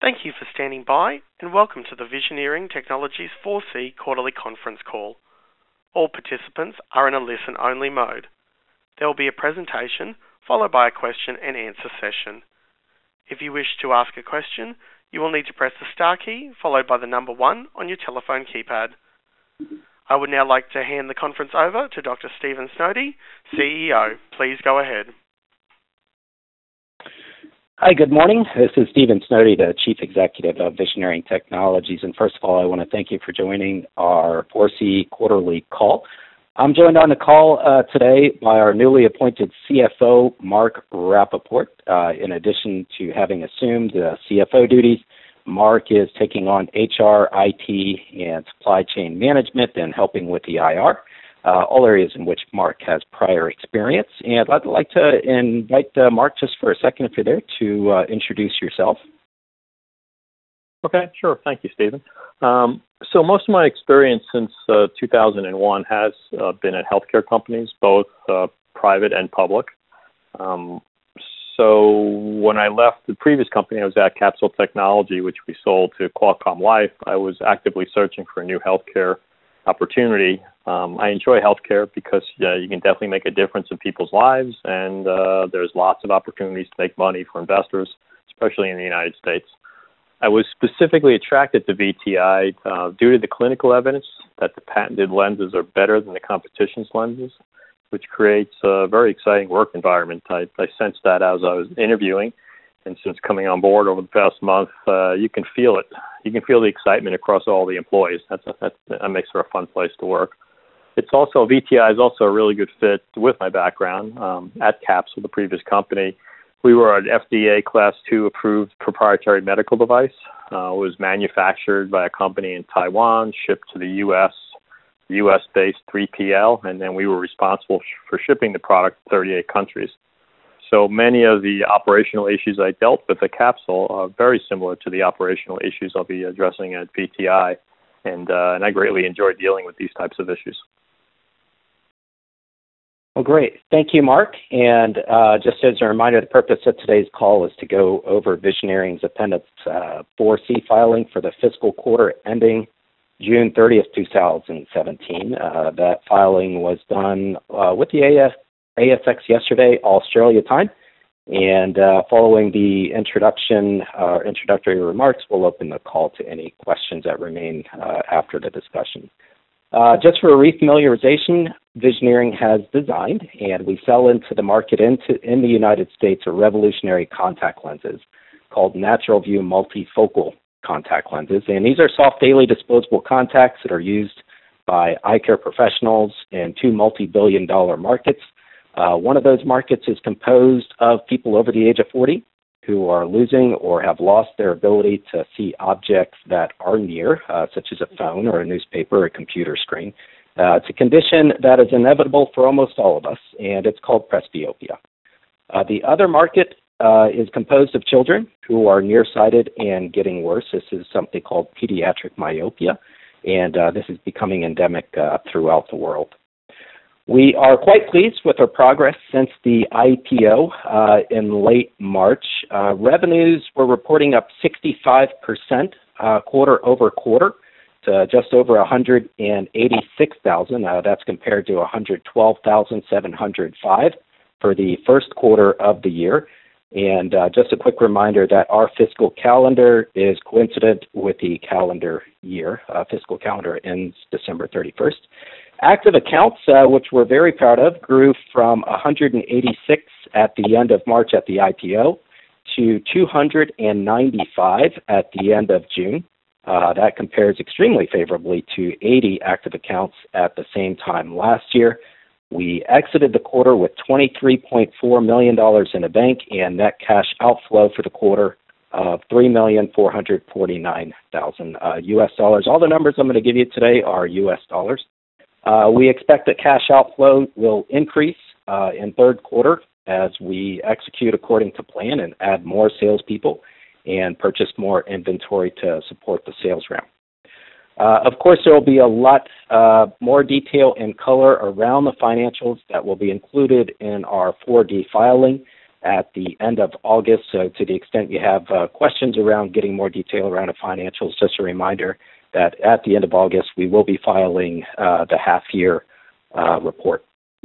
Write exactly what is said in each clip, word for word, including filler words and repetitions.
Thank you for standing by, and welcome to the Visioneering Technologies four C quarterly conference call. All participants are in a listen-only mode. There will be a presentation followed by a question and answer session. If you wish to ask a question, you will need to press the star key followed by the number one on your telephone keypad. I would now like to hand the conference over to Doctor Stephen Snowdy, C E O. Please go ahead. Hi, good morning. This is Stephen Snowdy, the Chief Executive of Visioneering Technologies. And first of all, I want to thank you for joining our four C quarterly call. I'm joined on the call uh, today by our newly appointed C F O, Mark Rappaport. Uh, in addition to having assumed the C F O duties, Mark is taking on H R, I T, and supply chain management and helping with the I R. Uh, all areas in which Mark has prior experience. And I'd like to invite uh, Mark just for a second, if you're there, to uh, introduce yourself. Okay, sure. Thank you, Stephen. Um, so most of my experience since uh, two thousand one has uh, been at healthcare companies, both uh, private and public. Um, so when I left the previous company, I was at Capsule Technology, which we sold to Qualcomm Life. I was actively searching for a new healthcare opportunity. Um, I enjoy healthcare because uh, you can definitely make a difference in people's lives, and uh, there's lots of opportunities to make money for investors, especially in the United States. I was specifically attracted to V T I uh, due to the clinical evidence that the patented lenses are better than the competition's lenses, which creates a very exciting work environment. I, I sensed that as I was interviewing, and since coming on board over the past month, uh, you can feel it. You can feel the excitement across all the employees. That's a, that's, that makes for a fun place to work. It's also, V T I is also a really good fit with my background. Um, at Capsule, the previous company, we were an F D A Class two approved proprietary medical device. Uh, it was manufactured by a company in Taiwan, shipped to the U S, U S-based three P L, and then we were responsible for shipping the product to thirty-eight countries. So many of the operational issues I dealt with at Capsule are very similar to the operational issues I'll be addressing at V T I, and, uh, and I greatly enjoy dealing with these types of issues. Well, great. Thank you, Mark. And uh, just as a reminder, the purpose of today's call is to go over Visioneering's Appendix uh, four C filing for the fiscal quarter ending June thirtieth, two thousand seventeen. Uh, that filing was done uh, with the A S X yesterday, Australia time. And uh, following the introduction, uh, introductory remarks, we'll open the call to any questions that remain uh, after the discussion. Uh, just for refamiliarization, Visioneering has designed and we sell into the market into, in the United States are revolutionary contact lenses called Natural View Multifocal Contact Lenses. And these are soft daily disposable contacts that are used by eye care professionals in two multi-billion dollar markets. Uh, one of those markets is composed of people over the age of forty who are losing or have lost their ability to see objects that are near, uh, such as a phone or a newspaper or a computer screen. Uh, it's a condition that is inevitable for almost all of us, and it's called presbyopia. Uh, the other market uh, is composed of children who are nearsighted and getting worse. This is something called pediatric myopia, and uh, this is becoming endemic uh, throughout the world. We are quite pleased with our progress since the I P O uh, in late March. Uh, revenues were reporting up sixty-five percent uh, quarter over quarter to just over one hundred eighty-six thousand. Uh, that's compared to one hundred twelve thousand seven hundred five for the first quarter of the year. And uh, just a quick reminder that our fiscal calendar is coincident with the calendar year. Uh, fiscal calendar ends December thirty-first. Active accounts, uh, which we're very proud of, grew from one hundred eighty-six at the end of March at the I P O to two hundred ninety-five at the end of June. Uh, that compares extremely favorably to eighty active accounts at the same time last year. We exited the quarter with twenty-three point four million dollars in the bank and net cash outflow for the quarter of three million four hundred forty-nine thousand uh, U S dollars. All the numbers I'm going to give you today are U S dollars. Uh, we expect that cash outflow will increase uh, in third quarter as we execute according to plan and add more salespeople and purchase more inventory to support the sales ramp. Uh, of course, there will be a lot uh, more detail and color around the financials that will be included in our four D filing. at the end of August. So to the extent you have uh, questions around getting more detail around the financials, just a reminder that at the end of August, we will be filing uh, the half-year uh, report.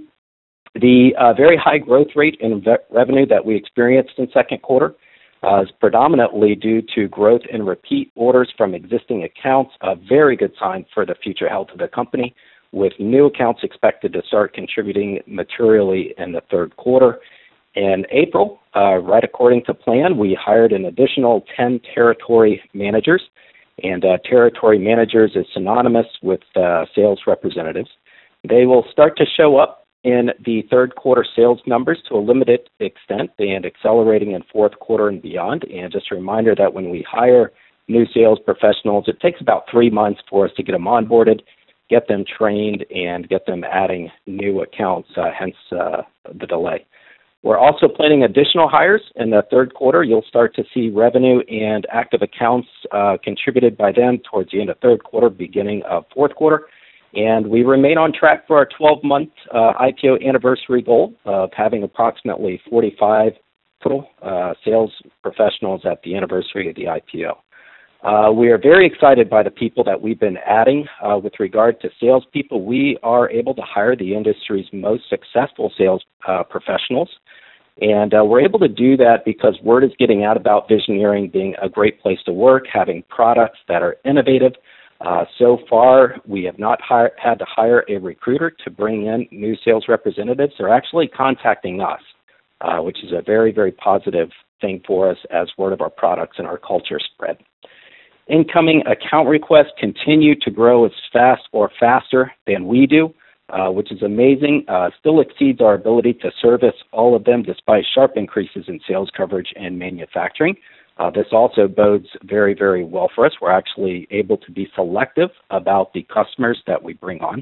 The uh, very high growth rate in ve- revenue that we experienced in second quarter uh, is predominantly due to growth in repeat orders from existing accounts, a very good sign for the future health of the company, with new accounts expected to start contributing materially in the third quarter. In April, uh, right according to plan, we hired an additional ten territory managers, and uh, territory managers is synonymous with uh, sales representatives. They will start to show up in the third quarter sales numbers to a limited extent and accelerating in fourth quarter and beyond. And just a reminder that when we hire new sales professionals, it takes about three months for us to get them onboarded, get them trained, and get them adding new accounts, uh, hence uh, the delay. We're also planning additional hires in the third quarter. You'll start to see revenue and active accounts uh, contributed by them towards the end of third quarter, beginning of fourth quarter. And we remain on track for our twelve-month uh, I P O anniversary goal of having approximately forty-five total uh, sales professionals at the anniversary of the I P O. Uh, we are very excited by the people that we've been adding. Uh, with regard to salespeople, we are able to hire the industry's most successful sales uh, professionals. And uh, we're able to do that because word is getting out about Visioneering being a great place to work, having products that are innovative. Uh, so far, we have not hire, had to hire a recruiter to bring in new sales representatives. They're actually contacting us, uh, which is a very, very positive thing for us as word of our products and our culture spread. Incoming account requests continue to grow as fast or faster than we do, uh, which is amazing. Uh, still exceeds our ability to service all of them despite sharp increases in sales coverage and manufacturing. Uh, this also bodes very, very well for us. We're actually able to be selective about the customers that we bring on.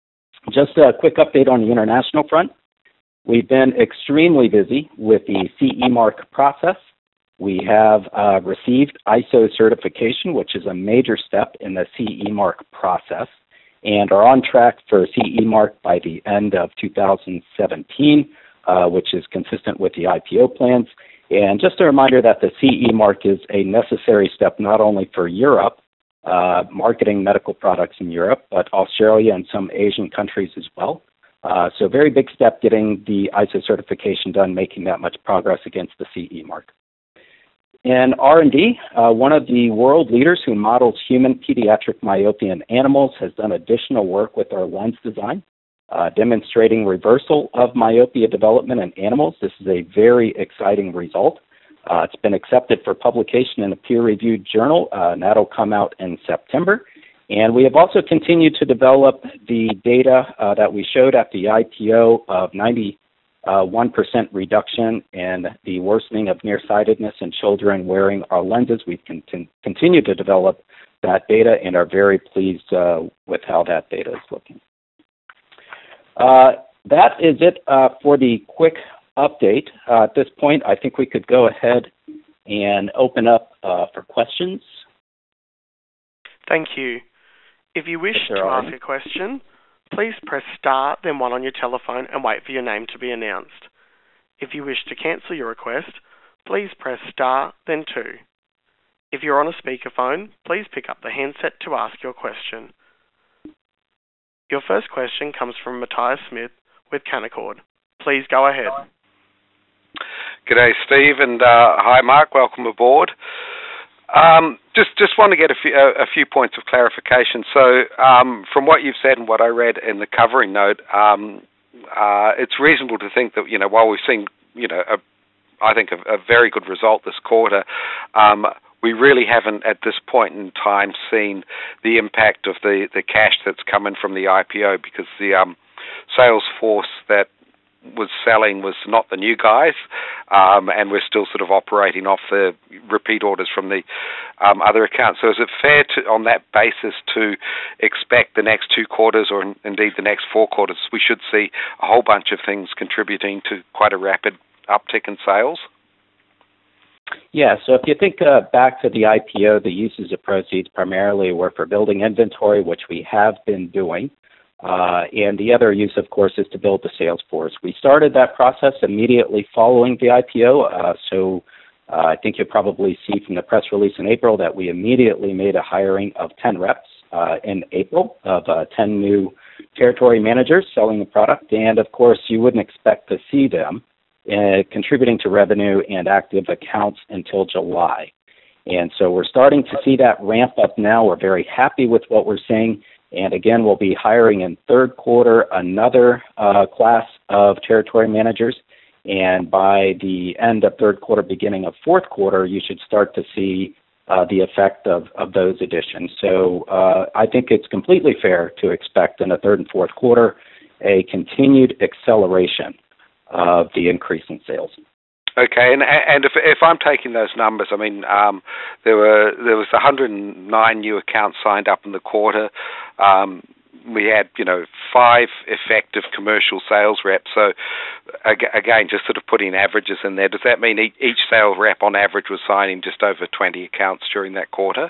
Just a quick update on the international front. We've been extremely busy with the C E mark process. We have uh, received I S O certification, which is a major step in the C E mark process, and are on track for C E mark by the end of two thousand seventeen, uh, which is consistent with the I P O plans. And just a reminder that the C E mark is a necessary step not only for Europe, uh, marketing medical products in Europe, but Australia and some Asian countries as well. Uh, so very big step getting the I S O certification done, making that much progress against the C E mark. In R and D, uh, one of the world leaders who models human pediatric myopia in animals has done additional work with our lens design, uh, demonstrating reversal of myopia development in animals. This is a very exciting result. Uh, it's been accepted for publication in a peer-reviewed journal, uh, and that'll come out in September. And we have also continued to develop the data uh, that we showed at the I P O of ninety-one percent reduction in the worsening of nearsightedness in children wearing our lenses. We've con- continued to develop that data and are very pleased uh, with how that data is looking. Uh, that is it uh, for the quick update. Uh, at this point, I think we could go ahead and open up uh, for questions. Thank you. If you wish to ask a question, please press star, then one on your telephone and wait for your name to be announced. If you wish to cancel your request, please press star, then two. If you're on a speakerphone, please pick up the handset to ask your question. Your first question comes from Matthias Smith with Canaccord. Please go ahead. G'day, Steve, and uh, hi, Mark. Welcome aboard. Um, just just want to get a few, a, a few points of clarification. So um, from what you've said and what I read in the covering note, um, uh, it's reasonable to think that, you know, while we've seen, you know, a, I think a, a very good result this quarter, um, we really haven't at this point in time seen the impact of the, the cash that's coming from the I P O, because the um, sales force that was selling was not the new guys, um, and we're still sort of operating off the repeat orders from the um, other accounts. So is it fair to, on that basis, to expect the next two quarters, or in, indeed the next four quarters, we should see a whole bunch of things contributing to quite a rapid uptick in sales? Yeah, so if you think uh, back to the I P O, the uses of proceeds primarily were for building inventory, which we have been doing. Uh, and the other use, of course, is to build the sales force. We started that process immediately following the I P O, uh, so uh, I think you'll probably see from the press release in April that we immediately made a hiring of ten reps uh, in April of uh, ten new territory managers selling the product. And, of course, you wouldn't expect to see them uh, contributing to revenue and active accounts until July. And so we're starting to see that ramp up now. We're very happy with what we're seeing. And again, we'll be hiring in third quarter another uh, class of territory managers. And by the end of third quarter, beginning of fourth quarter, you should start to see uh, the effect of, of those additions. So uh, I think it's completely fair to expect in the third and fourth quarter a continued acceleration of the increase in sales. Okay, and and if if I'm taking those numbers, I mean, um, there were there was one hundred nine new accounts signed up in the quarter. Um, we had, you know, five effective commercial sales reps. So again, just sort of putting averages in there. Does that mean each sales rep on average was signing just over twenty accounts during that quarter?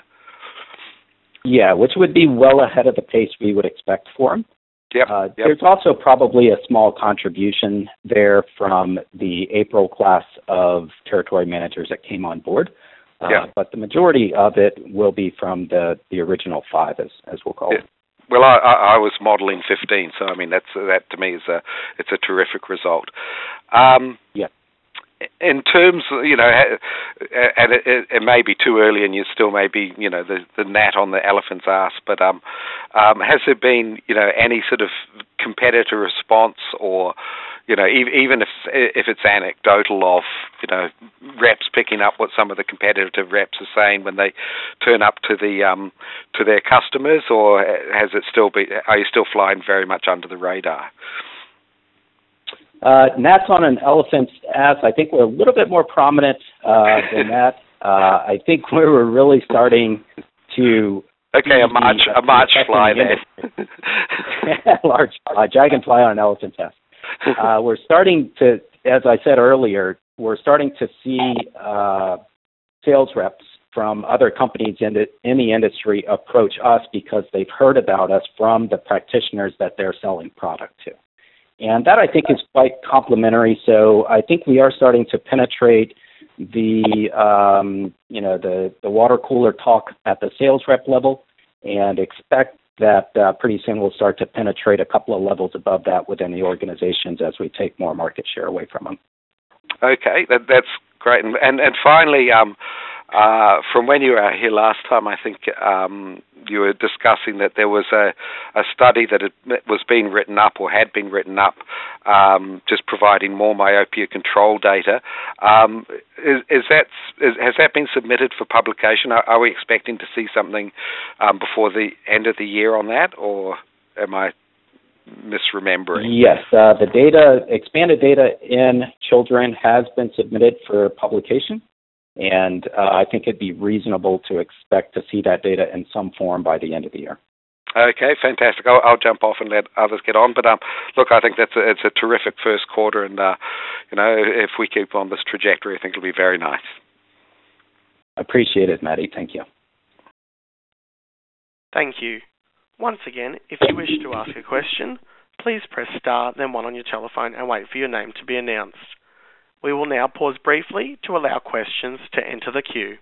Yeah, which would be well ahead of the pace we would expect for them. Yep, uh, yep. There's also probably a small contribution there from the April class of territory managers that came on board. Uh, yeah. But the majority of it will be from the, the original five, as, as we'll call yeah. it. Well, I, I was modeling fifteen, so I mean that's that to me is a it's a terrific result. Um, yeah. In terms, you know, and it, it, it may be too early, and you still may be, you know, the, the gnat on the elephant's ass. But um, um, has there been, you know, any sort of competitor response, or, you know, even if if it's anecdotal of, you know, reps picking up what some of the competitive reps are saying when they turn up to the um to their customers, or has it still been? Are you still flying very much under the radar? Uh, gnats on an elephant's ass, I think we're a little bit more prominent uh, than that. Uh, I think we were really starting to... Okay, a march, the, a march fly then. Large uh, dragonfly on an elephant's ass. Uh, we're starting to, as I said earlier, we're starting to see uh, sales reps from other companies in the, in the industry approach us because they've heard about us from the practitioners that they're selling product to. And that, I think, is quite complementary. So I think we are starting to penetrate the, um, you know, the, the water cooler talk at the sales rep level, and expect that uh, pretty soon we'll start to penetrate a couple of levels above that within the organizations as we take more market share away from them. Okay, that, that's great. And, and, and finally, um, uh, from when you were here last time, I think um, you were discussing that there was a, a study that had, was being written up or had been written up, um, just providing more myopia control data. Um, is, is that is, has that been submitted for publication? Are, are we expecting to see something um, before the end of the year on that, or am I misremembering? Yes, uh, the data, expanded data in children has been submitted for publication. And uh, I think it'd be reasonable to expect to see that data in some form by the end of the year. Okay, fantastic. I'll, I'll jump off and let others get on. But um, look, I think that's a, it's a terrific first quarter, and uh, you know, if we keep on this trajectory, I think it'll be very nice. Appreciate it, Maddie. Thank you. Thank you. Once again, if you wish to ask a question, please press star, then one on your telephone and wait for your name to be announced. We will now pause briefly to allow questions to enter the queue.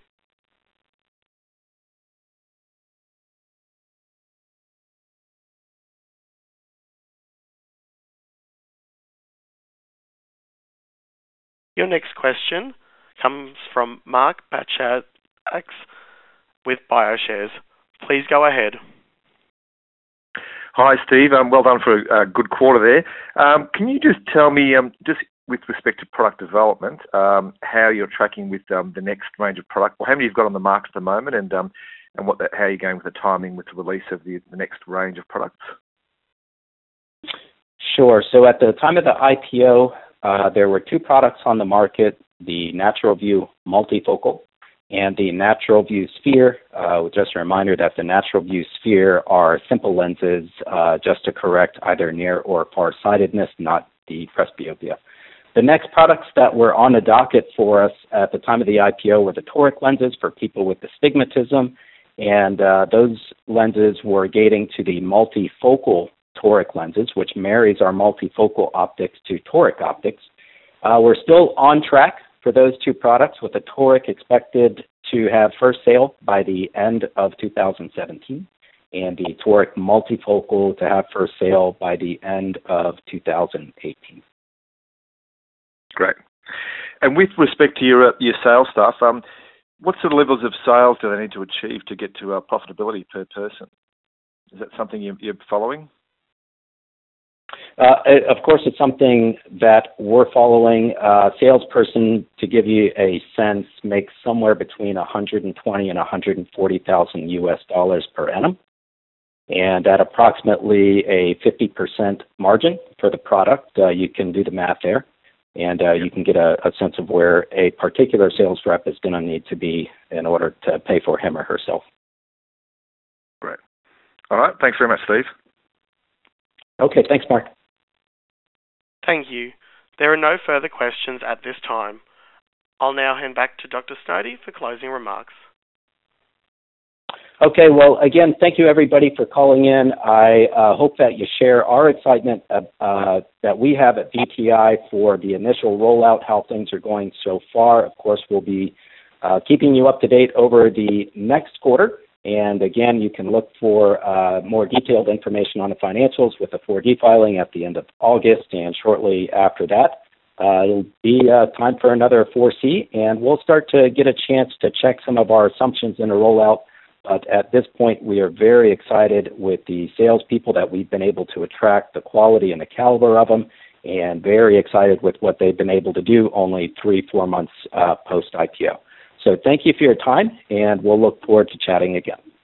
Your next question comes from Mark Bachax with BioShares. Please go ahead. Hi, Steve. Um, well done for a, a good quarter there. Um, can you just tell me, um, just with respect to product development, um, how you're tracking with um, the next range of product, or how many you've got on the market at the moment, and um, and what the, how you're going with the timing with the release of the, the next range of products? Sure. So at the time of the I P O, uh, there were two products on the market, the Natural View Multifocal and the Natural View Sphere. Uh, just a reminder that the Natural View Sphere are simple lenses uh, just to correct either near or far-sightedness, not the presbyopia. The next products that were on the docket for us at the time of the I P O were the toric lenses for people with astigmatism, and uh, those lenses were gating to the multifocal toric lenses, which marries our multifocal optics to toric optics. Uh, we're still on track for those two products, with the toric expected to have first sale by the end of two thousand seventeen, and the toric multifocal to have first sale by the end of two thousand eighteen. Great. And with respect to your uh, your sales staff, um, what sort of levels of sales do they need to achieve to get to uh, profitability per person? Is that something you, you're following? Uh, of course, it's something that we're following. Uh, salesperson, to give you a sense, makes somewhere between one hundred twenty and one hundred forty thousand U S dollars per annum, and at approximately a fifty percent margin for the product, uh, you can do the math there, and uh, you can get a, a sense of where a particular sales rep is going to need to be in order to pay for him or herself. Great. All right. Thanks very much, Steve. Okay. Thanks, Mark. Thank you. There are no further questions at this time. I'll now hand back to Doctor Snoddy for closing remarks. Okay, well, again, thank you, everybody, for calling in. I uh, hope that you share our excitement uh, uh, that we have at V T I for the initial rollout, how things are going so far. Of course, we'll be uh, keeping you up to date over the next quarter. And again, you can look for uh, more detailed information on the financials with the four D filing at the end of August, and shortly after that, uh, it'll be uh, time for another four C, and we'll start to get a chance to check some of our assumptions in the rollout. But at this point, we are very excited with the salespeople that we've been able to attract, the quality and the caliber of them, and very excited with what they've been able to do only three, four months uh, post-I P O. So thank you for your time, and we'll look forward to chatting again.